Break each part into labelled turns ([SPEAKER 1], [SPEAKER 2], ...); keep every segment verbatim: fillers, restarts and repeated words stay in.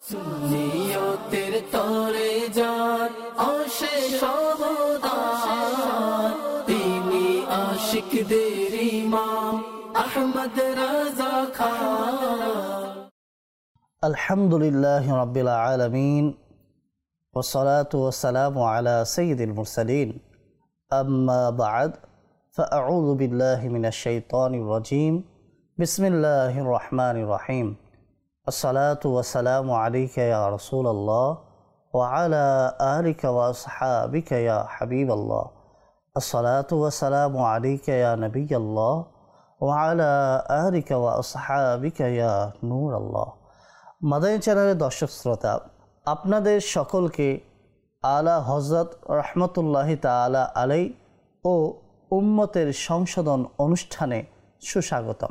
[SPEAKER 1] সুন্নিয়তের তরে যান অশেষ অবদান, তিনি আশিকদের ইমাম আহমদ রাজা খান।
[SPEAKER 2] আলহামদুলিল্লাহি রাব্বিল আলামিন ওয়াসসালাতু ওয়াসসালামু আলা সাইয়্যিদিল মুরসালিন, আম্মা বা'দ, ফাআউযু বিল্লাহি মিনাশ শাইতানির রাজীম। বিসমিল্লাহির রহমানির রহিম। আসসালাতু ওয়াসসালামু আলাইকা ইয়া রাসূলাল্লাহ ওয়া আলা আলিকা ওয়া আসহাবিকা ইয়া হাবিবাল্লাহ। আসসালাতু ওয়াসসালামু আলাইকা ইয়া নবিয়াল্লাহ ওয়া আলা আলিকা ওয়া আসহাবিকা ইয়া নূরাল্লাহ। মাদানী চ্যানেলের দর্শক শ্রোতা, আপনাদের সকলকে আলা হযরত রহমতুল্লাহি তাআলা আলাই ও উম্মতের সংশোধন অনুষ্ঠানে সুস্বাগতম।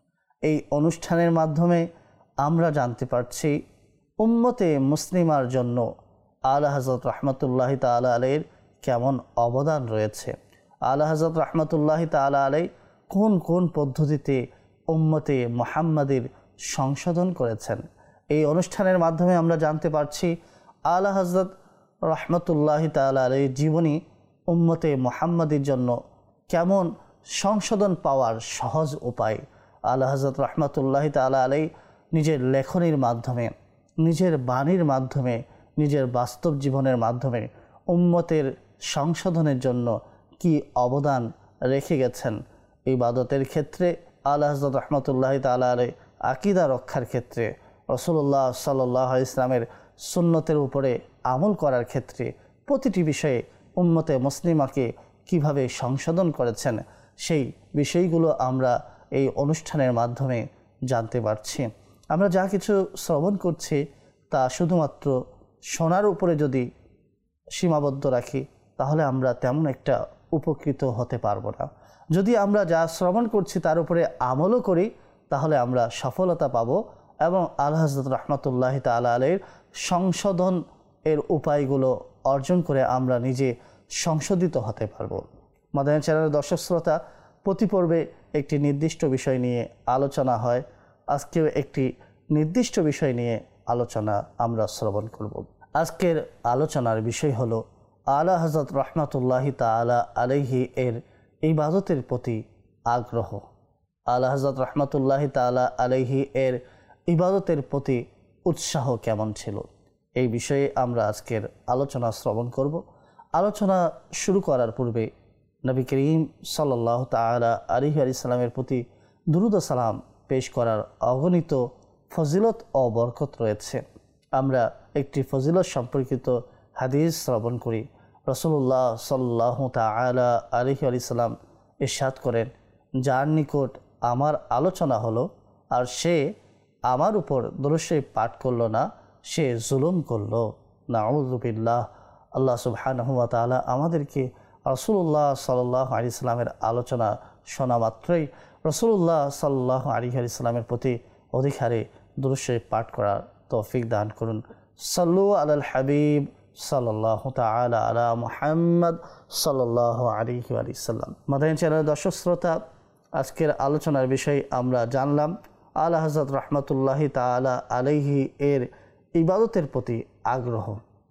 [SPEAKER 2] এই অনুষ্ঠানের মাধ্যমে আমরা জানতে পারছি উম্মতে মুসলিমার জন্য আলা হযরত রহমতুল্লাহি তাআলা আলাইয়ের কেমন অবদান রয়েছে। আলা হযরত রহমতুল্লাহি তাআলা আলাই কোন কোন পদ্ধতিতে উম্মতে মুহাম্মাদের সংশোধন করেছেন। এই অনুষ্ঠানের মাধ্যমে আমরা জানতে পারছি আলা হযরত রহমতুল্লাহি তাআলা আলাইহির জীবনী উম্মতে মুহাম্মাদের জন্য কেমন সংশোধন পাওয়ার সহজ উপায়। আলা হযরত রহমতুল্লাহি তাআলা আলাইহি নিজের লেখনীর মাধ্যমে, নিজের বাণীর মাধ্যমে, নিজের বাস্তব জীবনের মাধ্যমে উম্মতের সংশোধনের জন্য কি অবদান রেখে গেছেন। ইবাদতের ক্ষেত্রে আলা হযরত রহমতুল্লাহি তাআলা আলাইহি, আকীদা রক্ষার ক্ষেত্রে, রাসূলুল্লাহ সাল্লাল্লাহু আলাইহি ওয়াসাল্লামের সুন্নতের উপরে আমল করার ক্ষেত্রে, প্রতিটি বিষয়ে উম্মতে মুসলিমাকে কিভাবে সংশোধন করেছেন, সেই বিষয়গুলো আমরা এই অনুষ্ঠানের মাধ্যমে জানতে পারছি। আমরা যা কিছু শ্রবণ করছি তা শুধুমাত্র শোনার উপরে যদি সীমাবদ্ধ রাখি তাহলে আমরা তেমন একটা উপকৃত হতে পারবো না। যদি আমরা যা শ্রবণ করছি তার উপরে আমলও করি তাহলে আমরা সফলতা পাবো এবং আলা হযরত রহমতুল্লাহি তাআলা আলাইহির সংশোধন এর উপায়গুলো অর্জন করে আমরা নিজে সংশোধিত হতে পারবো। মাদানী চ্যানেলের দর্শক শ্রোতা, প্রতি পর্বে একটি নির্দিষ্ট বিষয় নিয়ে আলোচনা হয়। আজকেও একটি নির্দিষ্ট বিষয় নিয়ে আলোচনা আমরা শ্রবণ করব। আজকের আলোচনার বিষয় হলো আলা হযরত রহমতুল্লাহি তাআলা আলাইহি এর ইবাদতের প্রতি আগ্রহ। আলা হযরত রহমতুল্লাহি তাআলা আলাইহি এর ইবাদতের প্রতি উৎসাহ কেমন ছিল, এই বিষয়ে আমরা আজকের আলোচনা শ্রবণ করব। আলোচনা শুরু করার পূর্বে নবী করিম সাল্লাল্লাহু তাআলা আলাইহি ওয়াসাল্লামের প্রতি দুরূদ ও সালাম পেশ করার অগণিত ফজিলত ও বরকত রয়েছে। আমরা একটি ফজিলত সম্পর্কিত হাদিস শ্রবণ করি। রাসূলুল্লাহ সাল্লাল্লাহু তাআলা আলাইহি ওয়াসাল্লাম ইরশাদ করেন, যার নিকট আমার আলোচনা হলো আর সে আমার উপর দরুদ শরীফ পাঠ করল না, সে জুলুম করল। নাউযু বিল্লাহ। আল্লাহ সুবহানাহু ওয়া তাআলা আমাদেরকে রাসূলুল্লাহ সাল্লাল্লাহু আলাইহি ওয়াসাল্লামের আলোচনা শোনা মাত্রই রাসূলুল্লাহ সাল্লাল্লাহু আলাইহি ওয়াসাল্লামের প্রতি অধিকারে দরুদ শরীফ পাঠ করার তৌফিক দান করুন। সাল্লু আলাল হাবিব সাল্লাল্লাহু তাআলা আলা মুহাম্মদ সাল্লাল্লাহু আলাইহি ওয়াসাল্লাম। মাদানী চ্যানেলের দর্শক শ্রোতা, আজকের আলোচনার বিষয় আমরা জানলাম আলা হযরত রহমতুল্লাহি তাআলা আলাইহি এর ইবাদতের প্রতি আগ্রহ।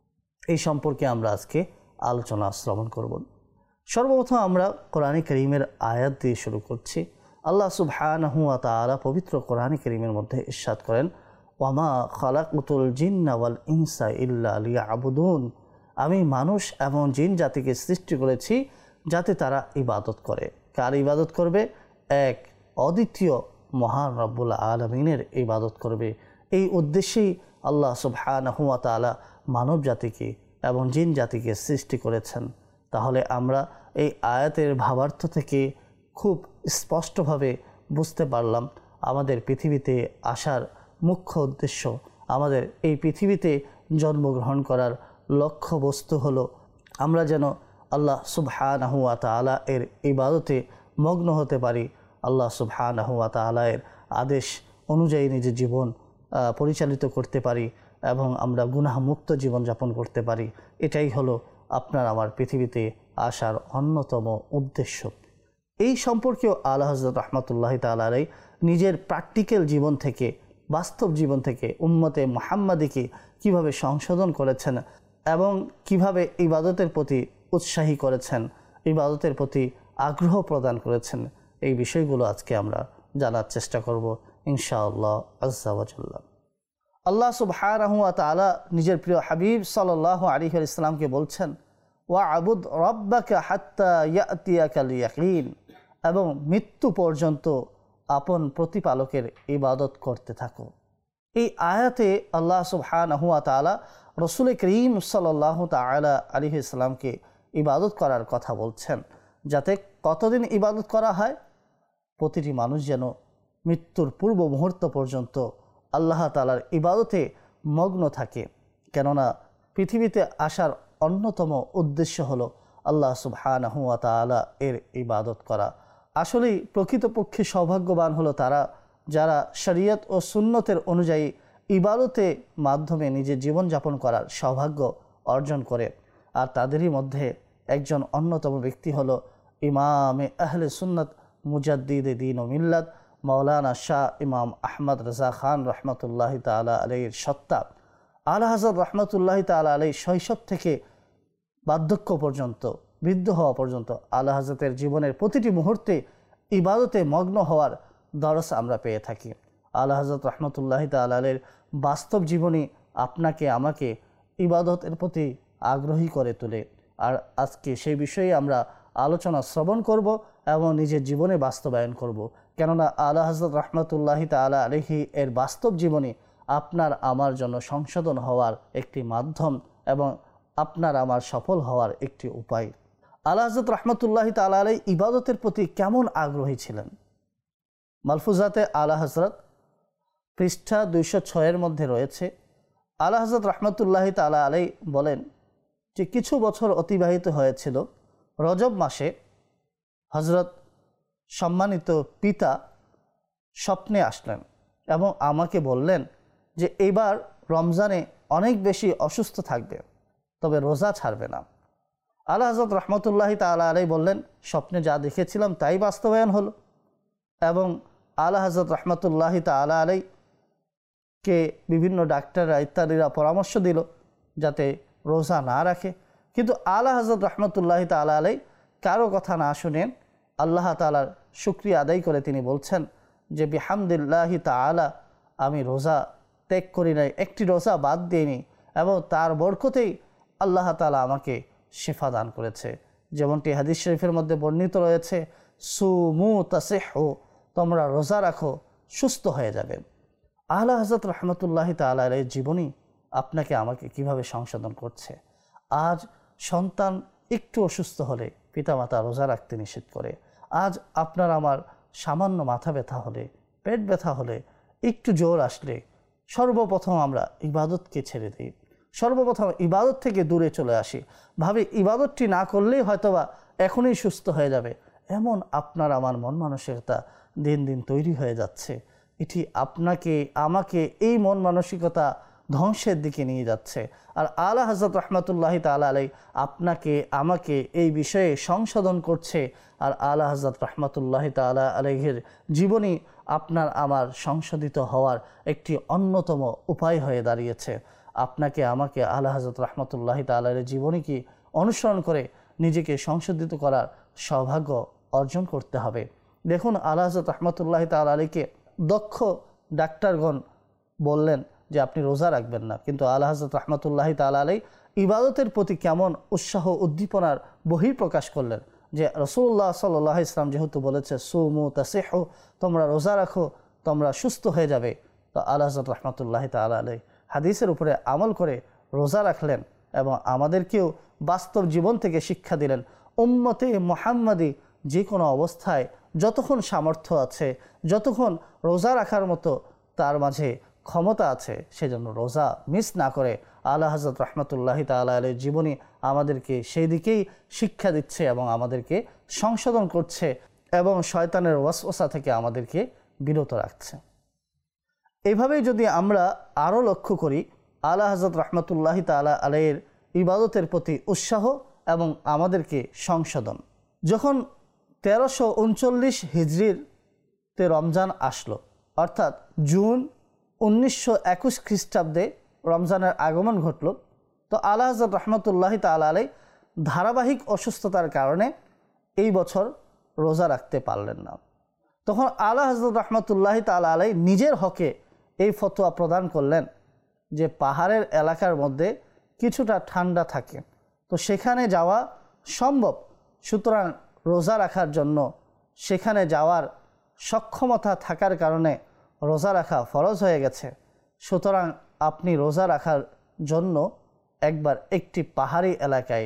[SPEAKER 2] এই সম্পর্কে আমরা আজকে আলোচনা শ্রবণ করব। সর্বপ্রথম আমরা কোরআনে কারীমের আয়াত দিয়ে শুরু করছি। আল্লাহ সুবহানাহু ওয়া তাআলা পবিত্র কোরআনে কারীমের মধ্যে ইরশাদ করেন, ওয়ামা খালাকতুল জিন্না ওয়াল ইনসা ইল্লা লিয়াবুদুন। আমি মানুষ এবং জিন জাতিকে সৃষ্টি করেছি যাতে তারা ইবাদত করে। কার ইবাদত করবে? এক অদ্বিতীয় মহান রব্বুল আলামিনের ইবাদত করবে। এই উদ্দেশ্যেই আল্লাহ সুবহানাহু ওয়া তাআলা মানব জাতিকে এবং জিন জাতিকে সৃষ্টি করেছেন। তাহলে আমরা এই আয়াতের ভাবার্থ থেকে খুব স্পষ্টভাবে বুঝতে পারলাম আমাদের পৃথিবীতে আসার মুখ্য উদ্দেশ্য, আমাদের এই পৃথিবীতে জন্মগ্রহণ করার লক্ষ্য বস্তু হলো আমরা যেন আল্লাহ সুবহানাহু ওয়া তাআলা এর ইবাদতে মগ্ন হতে পারি, আল্লাহ সুবহানাহু ওয়া তাআলা এর আদেশ অনুযায়ী নিজের জীবন পরিচালিত করতে পারি এবং আমরা গুনাহমুক্ত জীবনযাপন করতে পারি। এটাই হলো আপনার আমার পৃথিবীতে আসার অন্যতম উদ্দেশ্য। এই সম্পর্কেও আলা হযরত রহমতুল্লাহি তাআলা আলাইহি নিজের প্র্যাকটিক্যাল জীবন থেকে বাস্তব জীবন থেকে উম্মতে মুহাম্মাদীকে কিভাবে সংশোধন করেছেন এবং কিভাবে ইবাদতের প্রতি উৎসাহী করেছেন, ইবাদতের প্রতি আগ্রহ প্রদান করেছেন, এই বিষয়গুলো আজকে আমরা জানার চেষ্টা করব ইনশাআল্লাহ আজ্জা ওয়া জাল্লা। আল্লাহ সুবহানাহু ওয়া তাআলা নিজের প্রিয় হাবিব সাল্লাল্লাহু আলাইহি ওয়াসাল্লামকে বলছেন, ওয়া আবুদ রাব্বাকা হাত্তা ইয়াতিয়াকাল ইয়াকিন, এবং মৃত্যু পর্যন্ত আপন প্রতিপালকের ইবাদত করতে থাকো। এই আয়াতে আল্লাহ সুবহানাহু ওয়া তাআলা রাসূল করিম সাল্লাল্লাহু তাআলা আলাইহি ওয়াসাল্লামকে ইবাদত করার কথা বলছেন, যাতে কতদিন ইবাদত করা হয়? প্রতিটি মানুষ যেন মৃত্যুর পূর্ব মুহূর্ত পর্যন্ত আল্লাহ তাআলার ইবাদতে মগ্ন থাকে। কেননা পৃথিবীতে আসার অন্যতম উদ্দেশ্য হলো আল্লাহ সুবহানাহু ওয়া তাআলা এর ইবাদত করা। আসলেই প্রকৃতপক্ষে সৌভাগ্যবান হলো তারা যারা শরীয়ত ও সুন্নতের অনুযায়ী ইবাদতে মাধ্যমে নিজের জীবনযাপন করার সৌভাগ্য অর্জন করে। আর তাদেরই মধ্যে একজন অন্যতম ব্যক্তি হলো ইমামে আহলে সুন্নত মুজাদ্দিদে দ্বীন ও মিল্লাত মাওলানা শাহ ইমাম আহমদ রাজা খান রহমতুল্লাহ তাআলা আলাইহির সত্তা। আলা হযরত রহমতুল্লাহ তাআলা আলাইহি শৈশব থেকে বার্ধক্য পর্যন্ত, বৃদ্ধ হওয়া পর্যন্ত আলা হযরতের জীবনের প্রতিটি মুহূর্তে ইবাদতে মগ্ন হওয়ার দরস আমরা পেয়ে থাকি। আলা হযরত রহমতুল্লাহ তাআলা আলাইহির বাস্তব জীবনী আপনাকে আমাকে ইবাদতের প্রতি আগ্রহী করে তোলে। আর আজকে সেই বিষয়ে আমরা আলোচনা শ্রবণ করব এবং নিজের জীবনে বাস্তবায়ন করব। কেননা আলা হযরত রহমতুল্লাহ তাআলা আলাইহি এর বাস্তব জীবনী আপনার আমার জন্য সংশোধন হওয়ার একটি মাধ্যম এবং আপনার আমার সফল হওয়ার একটি উপায়। আলা হযরত রহমতুল্লাহ তাআলা আলাইহি ইবাদতের প্রতি কেমন আগ্রহী ছিলেন? মালফুজাতে আলা হযরত পৃষ্ঠা দুইশো ছয়ের মধ্যে রয়েছে, আলা হযরত রহমতুল্লাহ তাআলা আলাইহি বলেন যে কিছু বছর অতিবাহিত হয়েছিল। রজব মাসে হযরত সম্মানিত পিতা স্বপ্নে আসলেন এবং আমাকে বললেন যে এবার রমজানে অনেক বেশি অসুস্থ থাকবে, তবে রোজা ছাড়বে না। আলা হযরত রহমতুল্লাহ তাআলা আলাইহি বললেন, স্বপ্নে যা দেখেছিলাম তাই বাস্তবায়ন হলো। এবং আলা হযরত রহমতুল্লাহ তাআলা আলাইহিকে বিভিন্ন ডাক্তাররা ইত্যাদিরা পরামর্শ দিল যাতে রোজা না রাখে। কিন্তু আলা হযরত রহমতুল্লাহ তাআলা আলাইহি কারো কথা না শুনেন আল্লাহ তাআলার শুকরিয়া আদায় করে তিনি বলছেন যে বিহামদিল্লাহি তাআলা, আমি রোজা ত্যাগ করি নাই, একটি রোজা বাদ দিইনি, এবং তার বরকতেই আল্লাহ তাআলা আমাকে শিফা দান করেছে। যেমনটি হাদিস শরীফের মধ্যে বর্ণিত রয়েছে, সুমু তাসিহু, তোমরা রোজা রাখো সুস্থ হয়ে যাবে। আলা হযরত রহমতুল্লাহ তাআলা আলাইহির জীবনী আপনাকে আমাকে কিভাবে সংশোধন করছে। আজ সন্তান একটু অসুস্থ হলে পিতামাতা রোজা রাখতে নিষেধ করে। আজ আপনার আমার সামান্য মাথা ব্যথা হলে, পেট ব্যথা হলে, একটু জ্বর আসলে সর্বপ্রথম আমরা ইবাদতকে ছেড়ে দিই, সর্বপ্রথম ইবাদত থেকে দূরে চলে আসি, ভাবি ইবাদতটি না করলেই হয়তোবা এখনই সুস্থ হয়ে যাবে। এমন আপনার আমার মন মানসিকতা দিন দিন তৈরি হয়ে যাচ্ছে। এটি আপনাকে আমাকে এই মন মানসিকতা ধ্বংসের দিকে নিয়ে যাচ্ছে। আর আলা হযরত রহমতুল্লাহ তাআলা আলাইহি আপনাকে আমাকে এই বিষয়ে সংশোধন করছে। আর আলা হযরত রহমতুল্লাহ তাআলা আলাইহির জীবনী আপনার আমার সংশোধিত হওয়ার একটি অন্যতম উপায় হয়ে দাঁড়িয়েছে। আপনাকে আমাকে আলা হযরত রহমতুল্লাহ তাআলা আলাইহির জীবনীকে অনুসরণ করে নিজেকে সংশোধিত করার সৌভাগ্য অর্জন করতে হবে। দেখুন, আলা হযরত রহমতুল্লাহ তাআলা আলাইহিকে দক্ষ ডাক্তারগণ বললেন যে আপনি রোজা রাখবেন না, কিন্তু আলা হযরত রহমতুল্লাহ তাআলা আলাইহি ইবাদতের প্রতি কেমন উৎসাহ উদ্দীপনার বহিঃপ্রকাশ করলেন যে রাসূলুল্লাহ সাল্লাল্লাহু আলাইহি ওয়াসাল্লাম যেহেতু বলেছে সুমু তাসিহু, তোমরা রোজা রাখো তোমরা সুস্থ হয়ে যাবে, তো আলা হযরত রহমতুল্লাহ তাআলা আলাইহি হাদিসের উপরে আমল করে রোজা রাখলেন এবং আমাদেরকেও বাস্তব জীবন থেকে শিক্ষা দিলেন উম্মতে মুহাম্মাদি যে কোনো অবস্থায় যতক্ষণ সামর্থ্য আছে, যতক্ষণ রোজা রাখার মতো তার মাঝে ক্ষমতা আছে, সেজন্য রোজা মিস না করে। আলা হযরত রহমতুল্লাহ তাআলা আলাইহির জীবনী আমাদেরকে সেই দিকেই শিক্ষা দিচ্ছে এবং আমাদেরকে সংশোধন করছে এবং শয়তানের ওয়াসওয়াসা থেকে আমাদেরকে বিরত রাখছে। এইভাবেই যদি আমরা আরও লক্ষ্য করি আলা হযরত রহমতুল্লাহ তাআলা আলাইহির ইবাদতের প্রতি উৎসাহ এবং আমাদেরকে সংশোধন। যখন তেরোশো উনচল্লিশ হিজরির তে রমজান আসলো, অর্থাৎ জুন উনিশশো একুশ খ্রিস্টাব্দে রমজানের আগমন ঘটল। তো আলা হযরত রহমতুল্লাহি তাআলা আলাইহি ধারাবাহিক অসুস্থতার কারণে এই বছর রোজা রাখতে পারলেন না। তখন আলা হযরত রহমতুল্লাহি তাআলা আলাইহি নিজের হকে এই ফতোয়া প্রদান করলেন যে পাহাড়ের এলাকার মধ্যে কিছুটা ঠান্ডা থাকে, তো সেখানে যাওয়া সম্ভব, সুতরাং রোজা রাখার জন্য সেখানে যাওয়ার সক্ষমতা থাকার কারণে রোজা রাখা ফরজ হয়ে গেছে। সুতরাং আপনি রোজা রাখার জন্য একবার একটি পাহাড়ি এলাকায়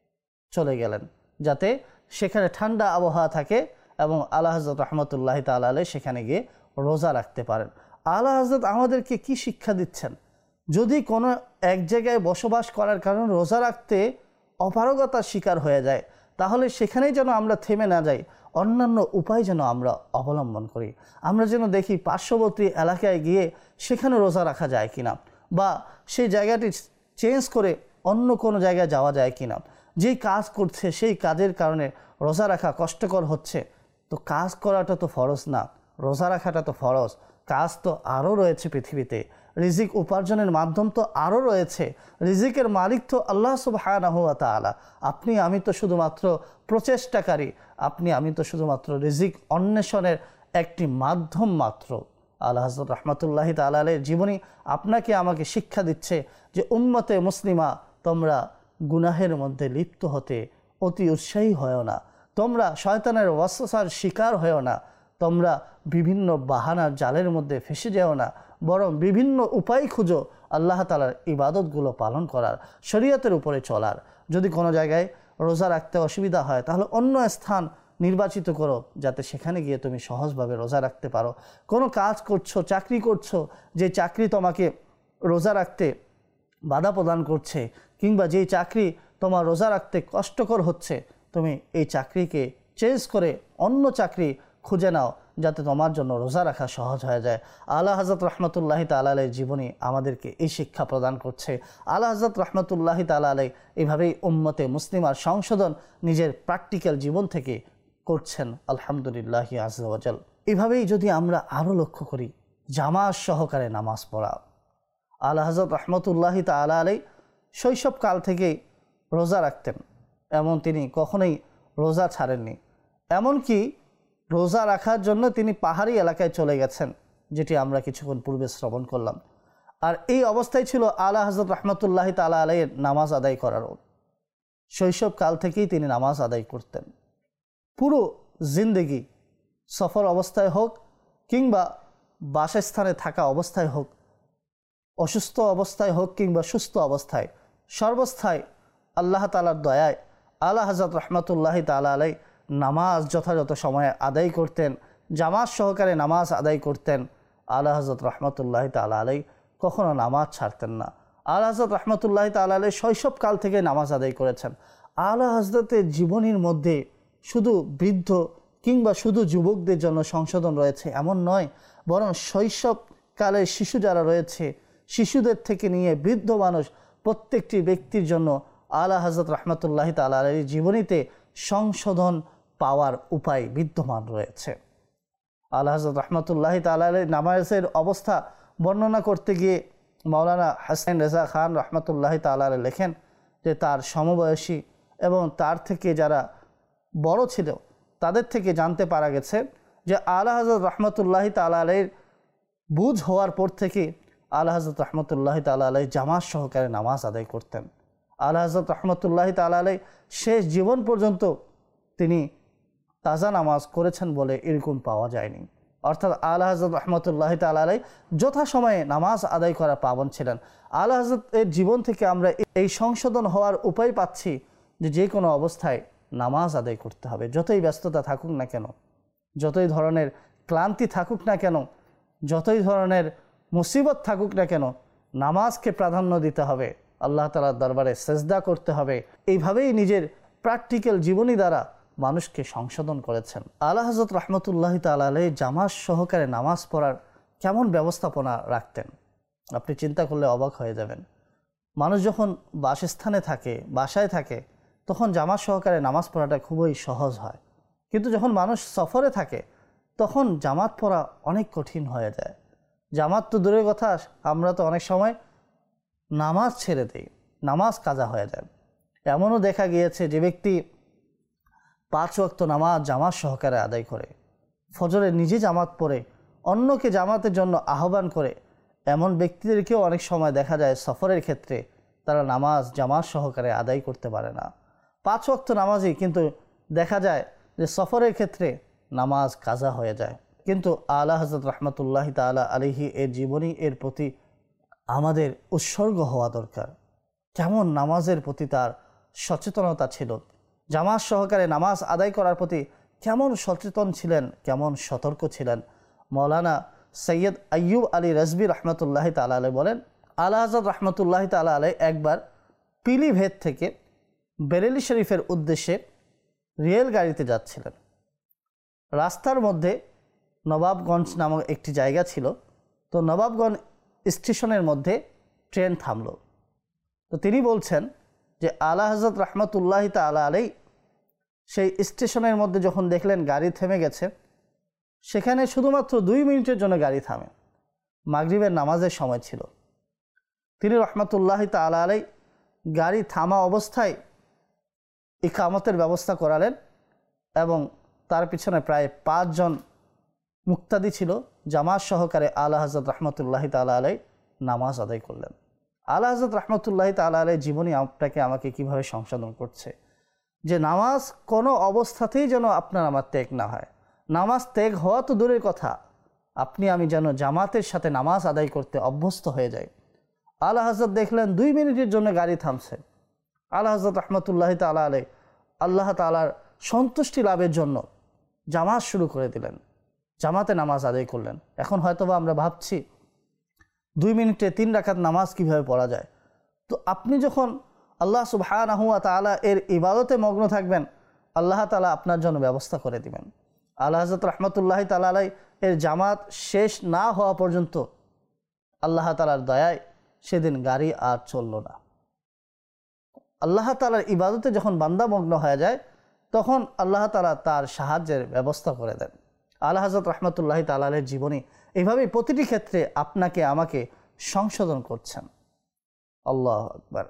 [SPEAKER 2] চলে গেলেন, যাতে সেখানে ঠান্ডা আবহাওয়া থাকে এবং আলা হযরত রহমতুল্লাহি তাআলা আলাইহি সেখানে গিয়ে রোজা রাখতে পারেন। আলা হযরত আমাদেরকে কি শিক্ষা দিচ্ছেন? যদি কোনো এক জায়গায় বসবাস করার কারণে রোজা রাখতে অপারগতার শিকার হয়ে যায়, তাহলে সেখানেই যেন আমরা থেমে না যাই, অন্যান্য উপায় যেন আমরা অবলম্বন করি। আমরা যেন দেখি পার্শ্ববর্তী এলাকায় গিয়ে সেখানে রোজা রাখা যায় কিনা, বা সেই জায়গাটি চেঞ্জ করে অন্য কোনো জায়গায় যাওয়া যায় কিনা। যেই কাজ করছে সেই কাজের কারণে রোজা রাখা কষ্টকর হচ্ছে, তো কাজ করাটা তো ফরজ না, রোজা রাখাটা তো ফরজ। কাজ তো আরও রয়েছে পৃথিবীতে, রিজিক উপার্জনের মাধ্যম তো আরও রয়েছে, রিজিকের মালিক তো আল্লাহ সুবহানাহু ওয়া তাআলা। আপনি আমি তো শুধুমাত্র প্রচেষ্টাকারী, আপনি আমি তো শুধুমাত্র রিজিক অন্বেষণের একটি মাধ্যম মাত্র। আলা হযরত রহমতুল্লাহি তাআলা আলাইহির জীবনী আপনাকে আমাকে শিক্ষা দিচ্ছে যে উম্মতে মুসলিমা, তোমরা গুনাহের মধ্যে লিপ্ত হতে অতি উৎসাহী হয়েও না, তোমরা শয়তানের ওয়াসওয়াসার শিকার হয়েও না, তোমরা বিভিন্ন বাহানার জালের মধ্যে ফেসে যেও না, বরং বিভিন্ন উপায় খুঁজো আল্লাহ তাআলার ইবাদতগুলো পালন করার, শরীয়তের উপরে চলার। যদি কোনো জায়গায় রোজা রাখতে অসুবিধা হয় তাহলে অন্য স্থান নির্বাচিত করো, যাতে সেখানে গিয়ে তুমি সহজভাবে রোজা রাখতে পারো। কোনো কাজ করছো, চাকরি করছো, যে চাকরি তোমাকে রোজা রাখতে বাধা প্রদান করছে, কিংবা যেই চাকরি তোমার রোজা রাখতে কষ্টকর হচ্ছে, তুমি এই চাকরিকে চেঞ্জ করে অন্য চাকরি খুঁজে নাও, যাতে তোমার জন্য রোজা রাখা সহজ হয়ে যায়। আলা হযরত রহমতুল্লাহি তাআলা আলাইহির জীবনী আমাদেরকে এই শিক্ষা প্রদান করছে। আলা হযরত রহমতুল্লাহি তাআলা আলাইহি এভাবেই উম্মতে মুসলিমার সংশোধন নিজের প্র্যাকটিক্যাল জীবন থেকে করছেন, আলহামদুলিল্লাহ আযজা ওয়া জাল। এভাবেই যদি আমরা আরও লক্ষ্য করি, জামাত সহকারে নামাজ পড়া। আলা হযরত রহমতুল্লাহি তাআলা আলাইহি শৈশবকাল থেকেই রোজা রাখতেন, এমন তিনি কখনোই রোজা ছাড়েননি। এমনকি রোজা রাখার জন্য তিনি পাহাড়ি এলাকায় চলে গেছেন, যেটি আমরা কিছুক্ষণ পূর্বে শ্রবণ করলাম। আর এই অবস্থায় ছিল আলা হযরত রহমতুল্লাহি তাআলা আলাইহির নামাজ আদায় করারও। শৈশবকাল থেকেই তিনি নামাজ আদায় করতেন। পুরো জিন্দেগি সফর অবস্থায় হোক কিংবা বাসস্থানে থাকা অবস্থায় হোক, অসুস্থ অবস্থায় হোক কিংবা সুস্থ অবস্থায়, সর্বস্থায় আল্লাহ তাআলার দয়ায় আলা হযরত রহমতুল্লাহি তাআলা আলাইহি নামাজ যথাযথ সময়ে আদায় করতেন, জামাত সহকারে নামাজ আদায় করতেন। আলা হযরত রহমতুল্লাহি তাআলা আলাইহি কখনো নামাজ ছাড়তেন না। আলা হযরত রহমতুল্লাহি তাআলা আলাইহি শৈশবকাল থেকে নামাজ আদায় করেছেন। আলা হযরতের জীবনীর মধ্যে শুধু বৃদ্ধ কিংবা শুধু যুবকদের জন্য সংশোধন রয়েছে এমন নয়, বরং শৈশবকালের শিশু যারা রয়েছে, শিশুদের থেকে নিয়ে বৃদ্ধ মানুষ, প্রত্যেকটি ব্যক্তির জন্য আলা হযরত রহমতুল্লাহি তাআলা আলাইহির জীবনীতে সংশোধন পাওয়ার উপায় বিদ্যমান রয়েছে। আলা হযরত রহমতুল্লাহি তাআলা আলাইহি নামাজের অবস্থা বর্ণনা করতে গিয়ে মাওলানা হাসান রেজা খান রহমতুল্লাহি তাআলা আলাইহি লেখেন যে তার সমবয়সী এবং তার থেকে যারা বড় ছিল তাদের থেকে জানতে পারা গেছে যে আলা হযরত রহমতুল্লাহি তাআলা আলাইহির বুঝ হওয়ার পর থেকে আলা হযরত রহমতুল্লাহি তাআলা আলাইহি জামাত সহকারে নামাজ আদায় করতেন। আলা হযরত রহমতুল্লাহি তাআলা আলাইহি শেষ জীবন পর্যন্ত তিনি তাজা নামাজ করেছেন বলে এরকম পাওয়া যায়নি। অর্থাৎ আলা হযরত রহমতুল্লাহি তাআলা আলাইহি যথাসময়ে নামাজ আদায় করা পাবন ছিলেন। আলা হযরতের জীবন থেকে আমরা এই সংশোধন হওয়ার উপায় পাচ্ছি যে যে কোনো অবস্থায় নামাজ আদায় করতে হবে, যতই ব্যস্ততা থাকুক না কেন, যতই ধরনের ক্লান্তি থাকুক না কেন, যতই ধরনের মুসিবত থাকুক না কেন, নামাজকে প্রাধান্য দিতে হবে, আল্লাহ তাআলার দরবারে সেজদা করতে হবে। এইভাবেই নিজের প্র্যাকটিক্যাল জীবনী দ্বারা মানুষকে সংশোধন করেছেন। আলা হযরত রহমতুল্লাহি তাআলা আলাইহি জামাত সহকারে নামাজ পড়ার কেমন ব্যবস্থাপনা রাখতেন আপনি চিন্তা করলে অবাক হয়ে যাবেন। মানুষ যখন বাসস্থানে থাকে, বাসায় থাকে, তখন জামাত সহকারে নামাজ পড়াটা খুবই সহজ হয়, কিন্তু যখন মানুষ সফরে থাকে তখন জামাত পড়া অনেক কঠিন হয়ে যায়। জামাত তো দূরের কথা, আমরা তো অনেক সময় নামাজ ছেড়ে দিই, নামাজ কাজা হয়ে যায়। এমনও দেখা গিয়েছে যে ব্যক্তি পাঁচ ওয়াক্ত নামাজ জামাত সহকারে আদায় করে, ফজরে নিজে জামাত পড়ে অন্যকে জামাতের জন্য আহ্বান করে, এমন ব্যক্তিদেরকেও অনেক সময় দেখা যায় সফরের ক্ষেত্রে তারা নামাজ জামাত সহকারে আদায় করতে পারে না। পাঁচ ওয়াক্ত নামাজই কিন্তু দেখা যায় যে সফরের ক্ষেত্রে নামাজ কাজা হয়ে যায়। কিন্তু আলা হযরত রহমতুল্লাহ তাআলা আলাইহি এর জীবনী এর প্রতি আমাদের উৎসর্গ হওয়া দরকার। কেমন নামাজের প্রতি তার সচেতনতা ছিল, জামাত সহকারে নামাজ আদায় করার প্রতি কেমন সচেতন ছিলেন, কেমন সতর্ক ছিলেন। মৌলানা সৈয়দ আইয়ুব আলী রাজবি রহমতুল্লাহ তাআলা আলাইহি বলেন, আলা হযরত রহমতুল্লাহ তাআলা আলাইহি একবার পিলিভেত থেকে বেরেলি শরীফের উদ্দেশ্যে রেল গাড়িতে যাচ্ছিলেন। রাস্তার মধ্যে নবাবগঞ্জ নামক একটি জায়গা ছিল, তো নবাবগঞ্জ স্টেশনের মধ্যে ট্রেন থামল। তো তিনি বলছেন যে আলা হযরত রহমতুল্লাহ তাআলা আলাইহি সেই স্টেশনের মধ্যে যখন দেখলেন গাড়ি থেমে গেছে, সেখানে শুধুমাত্র দুই মিনিটের জন্য গাড়ি থামে, মাগরিবের নামাজের সময় ছিল। তিনি রহমতুল্লাহ তাআলা আলাইহি গাড়ি থামা অবস্থায় ইকামতের ব্যবস্থা করালেন এবং তার পিছনে প্রায় পাঁচজন মুক্তাদি ছিল, জামাত সহকারে আলা হযরত রহমতুল্লাহ তাআলা আলাইহি নামাজ আদায় করলেন। আলা হযরত রহমতুল্লাহ তাআলা আলাইহি জীবনী আপনাকে আমাকে কিভাবে সংশোধন করছে যে নামাজ কোনো অবস্থাতেই যেন আপনার আমার ত্যাগ না হয়। নামাজ ত্যাগ হওয়া তো দূরের কথা, আপনি আমি যেন জামাতের সাথে নামাজ আদায় করতে অভ্যস্ত হয়ে যাই। আলা হযরত দেখলেন দুই মিনিটের জন্য গাড়ি থামছে, আলা হযরত রহমতুল্লাহ তাআলা আলাইহি আল্লাহ তাআলার সন্তুষ্টি লাভের জন্য জামাত শুরু করে দিলেন, জামাতে নামাজ আদায় করলেন। এখন হয়তোবা আমরা ভাবছি দুই মিনিটে তিন রাকাত নামাজ কিভাবে পড়া যায়। তো আপনি যখন আল্লাহ সুবহানাহু ওয়া তাআলা এর ইবাদতে মগ্ন থাকবেন, আল্লাহ তাআলা আপনার জন্য ব্যবস্থা করে দিবেন। আলা হযরত রহমতুল্লাহ তাআলা আলাইহি এর জামাত শেষ না হওয়া পর্যন্ত আল্লাহ তাআলার দয়ায় সেদিন গাড়ি আর চলল না। আল্লাহ তাআলার ইবাদতে যখন বান্দা মগ্ন হয়ে যায়, তখন আল্লাহ তাআলা তার সাহায্যের ব্যবস্থা করে দেন। আলা হযরত রহমতুল্লাহ তাআলা আলাইহির জীবনী এইভাবেই প্রতিটি ক্ষেত্রে আপনাকে আমাকে সংশোধন করছেন। আল্লাহু আকবার।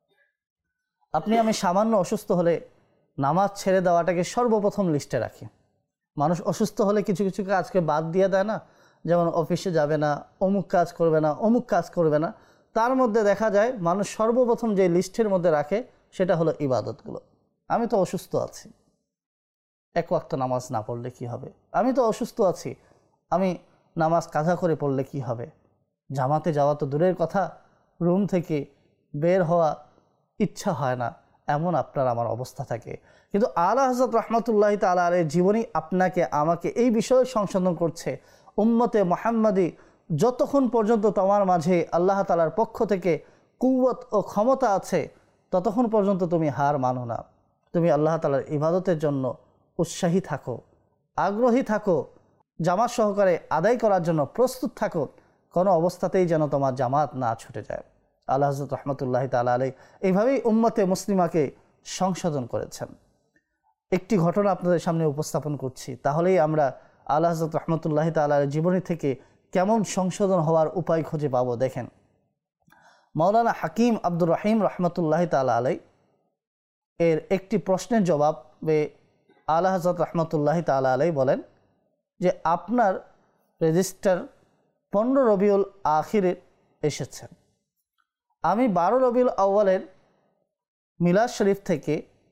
[SPEAKER 2] আপনি আমি সামান্য অসুস্থ হলে নামাজ ছেড়ে দেওয়াটাকে সর্বপ্রথম লিস্টে রাখি। মানুষ অসুস্থ হলে কিছু কিছু কাজকে বাদ দিয়ে দেয় না, যেমন অফিসে যাবে না, অমুক কাজ করবে না, অমুক কাজ করবে না। তার মধ্যে দেখা যায় মানুষ সর্বপ্রথম যে লিস্টের মধ্যে রাখে সেটা হলো ইবাদতগুলো। আমি তো অসুস্থ আছি, এক ওয়াক্ত নামাজ না পড়লে কি হবে? আমি তো অসুস্থ আছি, আমি নামাজ কাজা করে পড়লে কি হবে? জামাতে যাওয়া তো দূরের কথা, রুম থেকে বের হওয়া ইচ্ছা হয় না, এমন আপনার আমার অবস্থা থাকে। কিন্তু আলা হযরত রহমতুল্লাহ তাআলা আলাইহির জীবনী আপনাকে আমাকে এই বিষয়ে সংশোধন করছে, উম্মতে মুহাম্মাদি যতক্ষণ পর্যন্ত তোমার মাঝে আল্লাহ তাআলার পক্ষ থেকে কুওয়াত ও ক্ষমতা আছে, ততক্ষণ পর্যন্ত তুমি হার মানো না। তুমি আল্লাহ তাআলার ইবাদতের জন্য উৎসাহী থাকো, আগ্রহী থাকো, জামাত সহকারে আদায় করার জন্য প্রস্তুত থাকো। কোনো অবস্থাতেই যেন তোমার জামাত না ছুটে যায়। আলা হযরত রহমতুল্লাহ তাআলা আলাইহি এইভাবেই উম্মতে মুসলিমাকে সংশোধন করেছেন। একটি ঘটনা আপনাদের সামনে উপস্থাপন করছি, তাহলেই আমরা আলা হযরত রহমতুল্লাহ তাআলা আলাইহির জীবনী থেকে কেমন সংশোধন হওয়ার উপায় খুঁজে পাবো। দেখেন, মাওলানা হাকিম আব্দুর রহিম রহমতুল্লাহ তাআলা আলাইহি এর একটি প্রশ্নের জবাবে আলা হযরত রহমতুল্লাহ তাআলা আলাইহি বলেন যে আপনার রেজিস্টার পনেরো রবিউল আখিরে এসেছে, আমি বারো রবিউল আউয়ালের মিলাদ শরীফ থেকে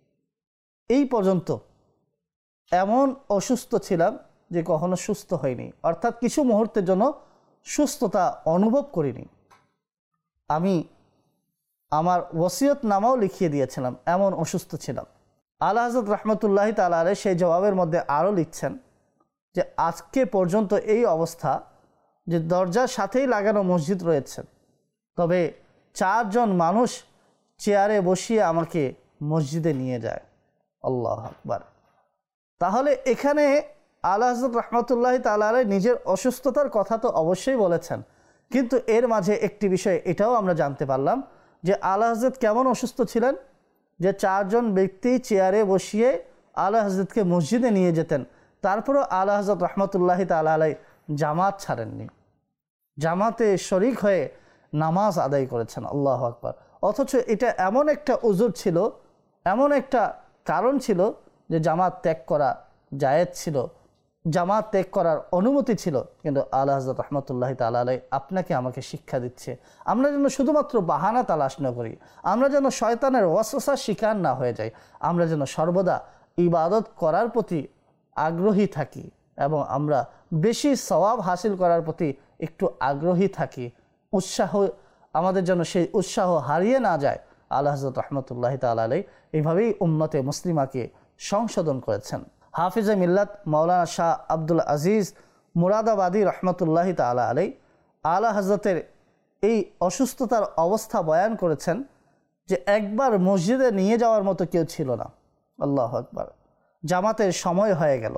[SPEAKER 2] এই পর্যন্ত এমন অসুস্থ ছিলাম যে কখনো সুস্থ হয়নি, অর্থাৎ কিছু মুহূর্তের জন্য সুস্থতা অনুভব করিনি। আমি আমার ওসিয়ত নামাও লিখিয়ে দিয়েছিলাম, এমন অসুস্থ ছিলাম। আলা হযরত রহমতুল্লাহ তাআলা আলাইহি সেই জবাবের মধ্যে আরও লিখছেন যে আজকে পর্যন্ত এই অবস্থা যে দরজার সাথেই লাগানো মসজিদ রয়েছে, তবে চারজন মানুষ চেয়ারে বসিয়ে আমাকে মসজিদে নিয়ে যায়। আল্লাহু আকবার। তাহলে এখানে আলা হযরত রহমতুল্লাহ তাআলা আলাইহি নিজের অসুস্থতার কথা তো অবশ্যই বলেছেন, কিন্তু এর মাঝে একটি বিষয় এটাও আমরা জানতে পারলাম যে আলা হযরত কেমন অসুস্থ ছিলেন, যে চারজন ব্যক্তি চেয়ারে বসিয়ে আলা হযরতকে মসজিদে নিয়ে যেতেন, তারপরও আলা হযরত রহমতুল্লাহ তাআলা আলাইহি জামাত ছাড়েননি। জামাতে শরিক হয়ে নামাজ আদায় করেছেন। আল্লাহু আকবার। অথচ এটা এমন একটা উজুর ছিল, এমন একটা কারণ ছিল যে জামাত ত্যাগ করা জায়েজ ছিল, জামাত ত্যাগ করার অনুমতি ছিল, কিন্তু আলা হযরত রাহমাতুল্লাহি তাআলা আলাইহি আপনাকে আমাকে শিক্ষা দিচ্ছে আমরা যেন শুধুমাত্র বাহানা তালাশ না করি, আমরা যেন শয়তানের ওয়াসওয়াসার শিকার না হয়ে যাই, আমরা যেন সর্বদা ইবাদত করার প্রতি আগ্রহী থাকি এবং আমরা বেশি সওয়াব হাসিল করার প্রতি একটু আগ্রহী থাকি, উৎসাহ আমাদের যেন সেই উৎসাহ হারিয়ে না যায়। আলা হযরত রাহমাতুল্লাহি তাআলা আলাইহি এইভাবেই উম্মতে মুসলিমাকে সংশোধন করেছেন। হাফিজে মিল্লাত মাওলানা শাহ আব্দুল আজিজ মুরাদাবাদী রহমতুল্লাহি তাআলা আলাইহি আলা হযরতের এই অসুস্থতার অবস্থা বয়ান করেছেন যে একবার মসজিদে নিয়ে যাওয়ার মতো কেউ ছিল না। আল্লাহু আকবার। জামাতের সময় হয়ে গেল,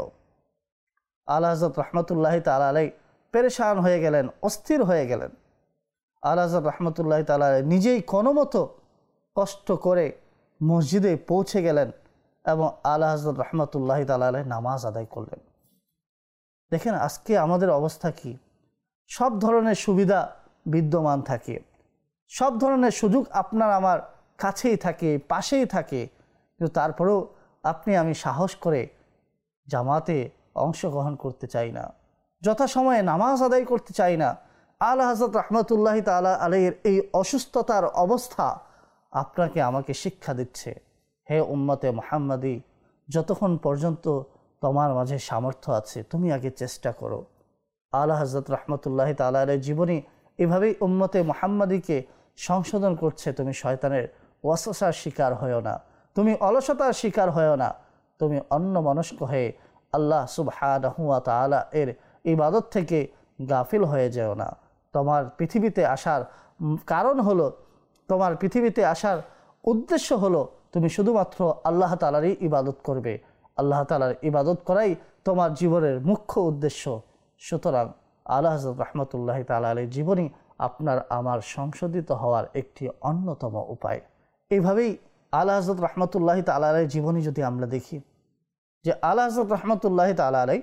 [SPEAKER 2] আলা হযরত রহমতুল্লাহি তাআলা আলাইহি পেরেশান হয়ে গেলেন, অস্থির হয়ে গেলেন। আলা হযরত রহমতুল্লাহি তাআলা আলাইহি নিজেই কোনো মতো কষ্ট করে মসজিদে পৌঁছে গেলেন এবং আলা হযরত রাহমাতুল্লাহি তাআলা আলাইহি নামাজ আদায় করলেন। দেখেন আজকে আমাদের অবস্থা কি, সব ধরনের সুবিধা বিদ্যমান থাকে, সব ধরনের সুযোগ আপনার আমার কাছেই থাকে, পাশেই থাকে, কিন্তু তারপরেও আপনি আমি সাহস করে জামাতে অংশগ্রহণ করতে চাই না, যথাসময়ে নামাজ আদায় করতে চাই না। আলা হযরত রাহমাতুল্লাহি তাআলা আলাইহির এই অসুস্থতার অবস্থা আপনাকে আমাকে শিক্ষা দিচ্ছে, হে উম্মতে মুহাম্মাদি, যতক্ষণ পর্যন্ত তোমার মাঝে সামর্থ্য আছে তুমি আগে চেষ্টা করো। আলা হযরত রাহমাতুল্লাহি তাআলা আলাইহির জীবনী এভাবেই উম্মতে মুহাম্মাদিকে সংশোধন করছে, তুমি শয়তানের ওয়াসওয়াসার শিকার হয়েও না, তুমি অলসতার শিকার হয়েও না, তুমি অন্যমনস্ক হয়ে আল্লাহ সুবহানাহু ওয়া তাআলা এর ইবাদত থেকে গাফিল হয়ে যেও না। তোমার পৃথিবীতে আসার কারণ হলো, তোমার পৃথিবীতে আসার উদ্দেশ্য হলো তুমি শুধুমাত্র আল্লাহ তাআলারই ইবাদত করবে, আল্লাহ তাআলার ইবাদত করাই তোমার জীবনের মুখ্য উদ্দেশ্য। সুতরাং আলা হযরত রাহমাতুল্লাহি তাআলা আলাইহির জীবনী আপনার আমার সংশোধিত হওয়ার একটি অন্যতম উপায়। এইভাবেই আলা হযরত রাহমাতুল্লাহি তাআলা আলাইহির জীবনী যদি আমরা দেখি, যে আলা হযরত রাহমাতুল্লাহি তাআলা আলাইহি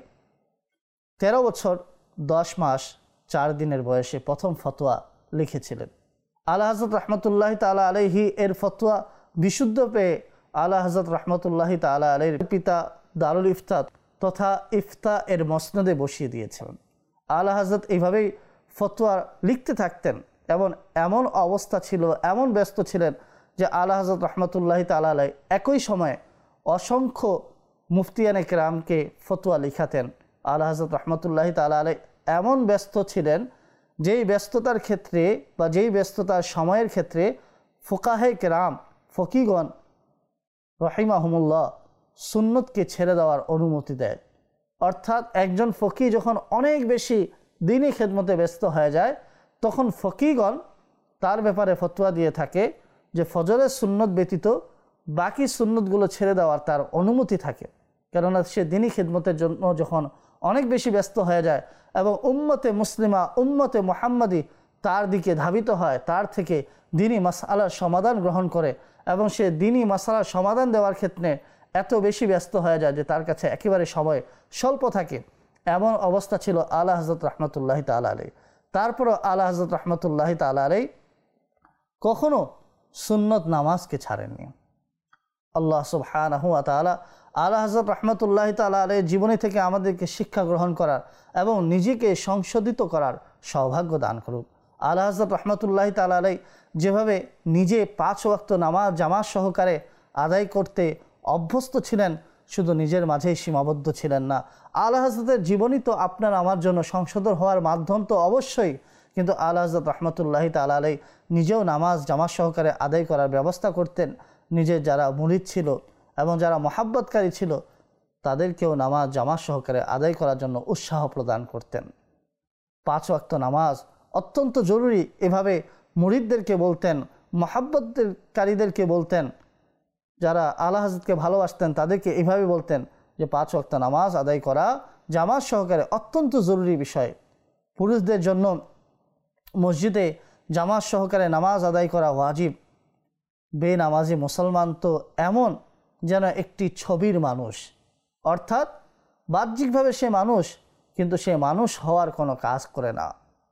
[SPEAKER 2] তেরো বছর দশ মাস চার দিনের বয়সে প্রথম ফতোয়া লিখেছিলেন। আলা হযরত রাহমাতুল্লাহি তাআলা আলাইহি এর ফতোয়া বিশুদ্ধ পেয়ে আলা হযরত রাহমাতুল্লাহি তাআলা আলাইহির পিতা দারুল ইফতা তথা ইফতা এর মসনদে বসিয়ে দিয়েছিলেন। আলা হযরত এইভাবেই ফতোয়া লিখতে থাকতেন এবং এমন অবস্থা ছিল, এমন ব্যস্ত ছিলেন যে আলা হযরত রাহমাতুল্লাহি তাআলা আলাইহি একই সময়ে অসংখ্য মুফতিয়ানে কেরামকে ফতোয়া লিখাতেন। আলা হযরত রাহমাতুল্লাহি তাআলা আলাইহি এমন ব্যস্ত ছিলেন যেই ব্যস্ততার ক্ষেত্রে বা যেই ব্যস্ততার সময়ের ক্ষেত্রে ফুকাহে কেরাম ফকিগণ রহিমাহুমুল্লাহ সুন্নতকে ছেড়ে দেওয়ার অনুমতি দেয়। অর্থাৎ একজন ফকি যখন অনেক বেশি দিনই খেদমতে ব্যস্ত হয়ে যায়, তখন ফকিগণ তার ব্যাপারে ফতোয়া দিয়ে থাকে যে ফজরের সুন্নত ব্যতীত বাকি সুন্নতগুলো ছেড়ে দেওয়ার তার অনুমতি থাকে, কেননা সে দিনই খেদমতের জন্য যখন অনেক বেশি ব্যস্ত হয়ে যায় এবং উম্মতে মুসলিমা উম্মতে মুহাম্মাদি তার দিকে ধাবিত হয়, তার থেকে দিনী মাসআলার সমাধান গ্রহণ করে এবং সে দিনী মাসআলার সমাধান দেওয়ার ক্ষেত্রে এত বেশি ব্যস্ত হয়ে যায় যে তার কাছে একেবারে সময় স্বল্প থাকে। এমন অবস্থা ছিল আলা হযরত রাহমাতুল্লাহি তাআলা আলাইহি। তারপরও আলা হযরত রাহমাতুল্লাহি তাআলা আলাইহি কখনো সুন্নত নামাজকে ছাড়েননি। আল্লাহ সুবহানাহু ওয়া তাআলা আলা হযরত রাহমাতুল্লাহি তাআলা আলাইহির জীবনী থেকে আমাদেরকে শিক্ষা গ্রহণ করার এবং নিজেকে সংশোধিত করার সৌভাগ্য দান করুক। আলা হযরত রাহমাতুল্লাহি তাআলা আলাইহি যেভাবে নিজে পাঁচ ওয়াক্ত নামাজ জামাত সহকারে আদায় করতে অভ্যস্ত ছিলেন, শুধু নিজের মাঝেই সীমাবদ্ধ ছিলেন না। আলা হযরতের জীবনী তো আপনার আমার জন্য সংশোধন হওয়ার মাধ্যম তো অবশ্যই, কিন্তু আলা হযরত রাহমাতুল্লাহি তাআলা আলাইহি নিজেও নামাজ জামাত সহকারে আদায় করার ব্যবস্থা করতেন। নিজের যারা মুরিদ ছিল এবং যারা মহাব্বতকারী ছিল তাদেরকেও নামাজ জামাত সহকারে আদায় করার জন্য উৎসাহ প্রদান করতেন। পাঁচ ওয়াক্ত নামাজ অত্যন্ত জরুরি এভাবে মুরিদদেরকে বলতেন, মহাব্বতকারীদেরকে বলতেন, যারা আলা হযরতকে ভালোবাসতেন তাদেরকে এইভাবে বলতেন যে পাঁচ ওয়াক্ত নামাজ আদায় করা জামাত সহকারে অত্যন্ত জরুরি বিষয়। পুরুষদের জন্য মসজিদে জামাত সহকারে নামাজ আদায় করা ওয়াজিব। বেনামাজি মুসলমান তো এমন যেন একটি ছবির মানুষ, অর্থাৎ বাহ্যিকভাবে সে মানুষ কিন্তু সে মানুষ হওয়ার কোনো কাজ করে না।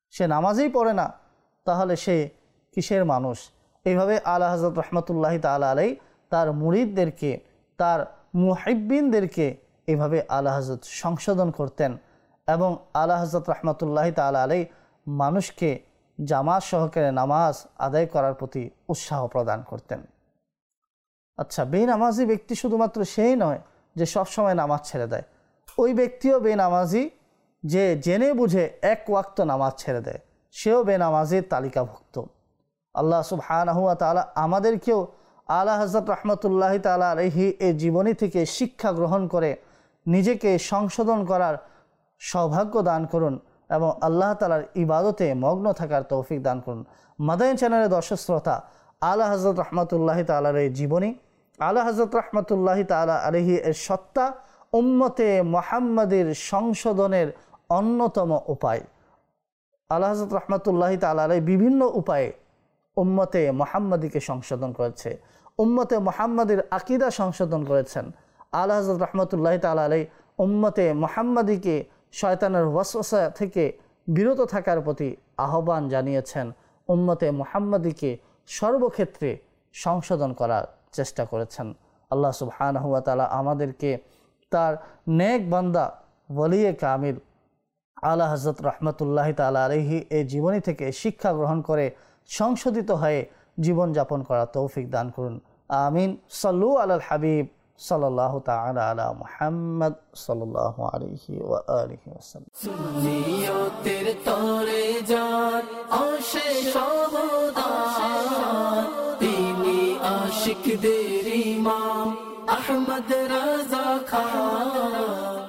[SPEAKER 2] সে নামাজই পড়ে না, তাহলে সে কিসের মানুষ? এইভাবে আলা হযরত রহমতুল্লাহি তাআলা আলাই তার মুরিদদেরকে, তার মুহিব্বিনদেরকে এইভাবে আলা হযরত সংশোধন করতেন এবং আলা হযরত রহমতুল্লাহি তাআলা আলাই মানুষকে জামাত সহকারে নামাজ আদায় করার প্রতি উৎসাহ প্রদান করতেন। আচ্ছা, বেনামাজি ব্যক্তি শুধুমাত্র সেই নয় যে সবসময় নামাজ ছেড়ে দেয়, ওই ব্যক্তিও বেনামাজি যে জেনে বুঝে এক ওয়াক্ত নামাজ ছেড়ে দেয়, সেও বেনামাজির তালিকাভুক্ত। আল্লাহ সুবহানাহু ওয়া তাআলা আমাদেরকেও আলা হযরত রহমতুল্লাহি তাআলা আলাইহি এই জীবনী থেকে শিক্ষা গ্রহণ করে নিজেকে সংশোধন করার সৌভাগ্য দান করুন এবং আল্লাহ তাআলার ইবাদতে মগ্ন থাকার তৌফিক দান করুন। মাদানী চ্যানেলের দর্শক শ্রোতা, আলা হযরত রহমতুল্লাহি তাআলার এই জীবনী, আলা হযরত রহমতুল্লাহি তাআলা আলাইহি এর সত্তা উম্মতে মুহাম্মাদের সংশোধনের অন্যতম উপায়। আলা হযরত রহমতুল্লাহি তাআলা আলাইহি বিভিন্ন উপায়ে উম্মতে মুহাম্মাদীকে সংশোধন করেছে, উম্মতে মুহাম্মাদের আকীদা সংশোধন করেছেন। আলা হযরত রহমতুল্লাহি তাআলা আলাইহি উম্মতে মুহাম্মাদীকে শয়তানের ওয়াসওয়াসা থেকে বিরত থাকার প্রতি আহ্বান জানিয়েছেন, উম্মতে মুহাম্মাদীকে সর্বক্ষেত্রে সংশোধন করার চেষ্টা করেছেন। আল্লাহ সুবহানাহু ওয়া তাআলা আমাদেরকে তার নেক বান্দা ওলিয়ে কামিল আলা হযরত রহমতুল্লাহি তাআলা আলাইহি এই জীবনী থেকে শিক্ষা গ্রহণ করে সংশোধিত হয়ে জীবনযাপন করার তৌফিক দান করুন। আমিন। সাল্লু আলাল হাবিব সাল্লাল্লাহু তাআলা আলা মুহাম্মদ সাল্লাল্লাহু আলাইহি ওয়া আলিহি ওয়াসাল্লাম।
[SPEAKER 1] সুন্নিয়তের তরে যান অশেষ অবদান, তিনি আশিকদের ইমাম আহমদ রাজা খান।